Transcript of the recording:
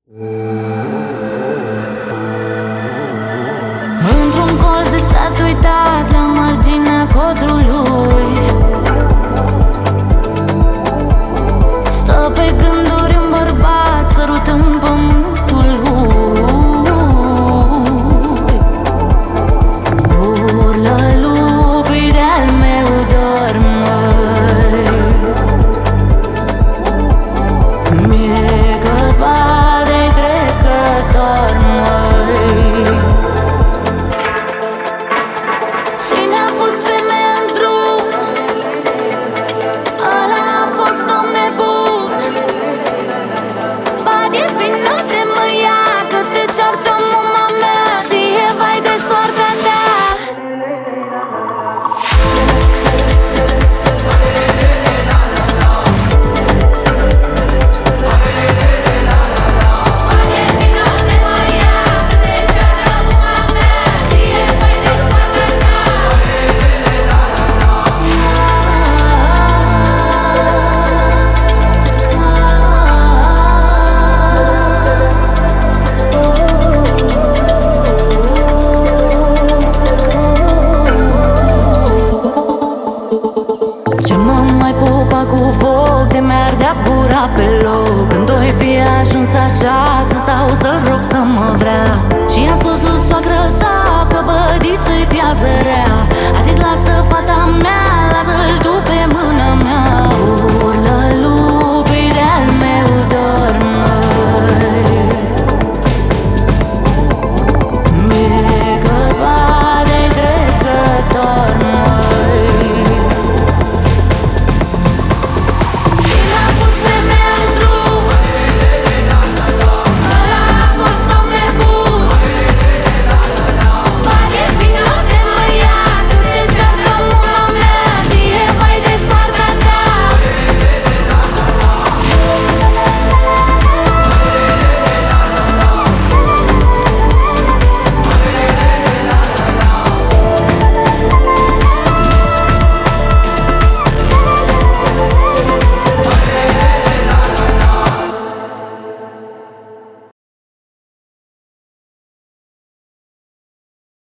Într-un colț de sat uitat la marginea codrului, stă pe gânduri un bărbat sărutând pământul lui. Urlă lupii de-al meu dor, măi, mi-e căpat de trecător, măi. Cine a pus femeia în drum? Ăla a fost om nebun. Ba de vină de mă ia, că te ceartă mama mea și e vai de soarta ta. Ce mă mai pupa cu foc, de mi-ardea gura pe loc. Când o fi ajuns așa, să stau să-l rog să mă vrea. Și i-am spus lui soacră sa că bădiță-i piază rea. A zis lasă fata mea